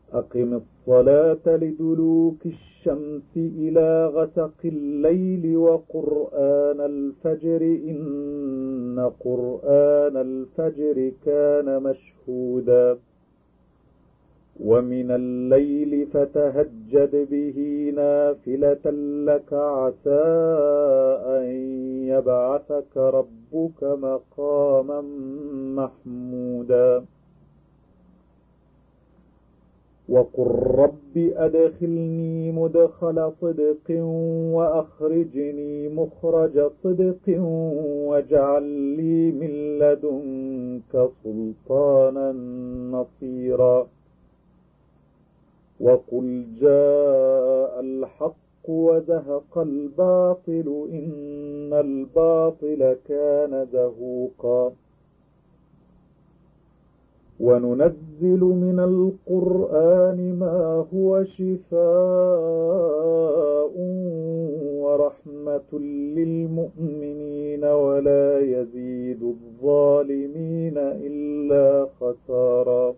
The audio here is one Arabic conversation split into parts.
أقم الصلاة لدلوك الشمس إلى غسق الليل وقرآن الفجر إن قرآن الفجر كان مشهودا ومن الليل فتهجد به نافلة لك عسى أن يبعثك ربك مقاما محمودا وقل رب أدخلني مدخل صدق وأخرجني مخرج صدق واجعل لي من لدنك سلطانا نصيرا وقل جاء الحق وزهق الباطل إن الباطل كان زهوقا وننزل من القرآن ما هو شفاء ورحمة للمؤمنين ولا يزيد الظالمين إلا خسارا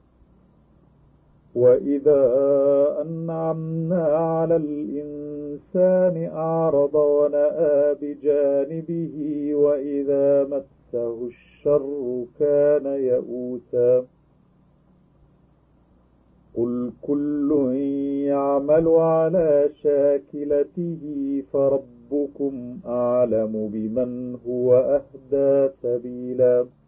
وإذا أنعمنا على الإنسان أعرض ونأى بجانبه وإذا مسه الشر كان يئوسا قل كل يعمل على شاكلته فربكم أعلم بمن هو أهدى سبيلا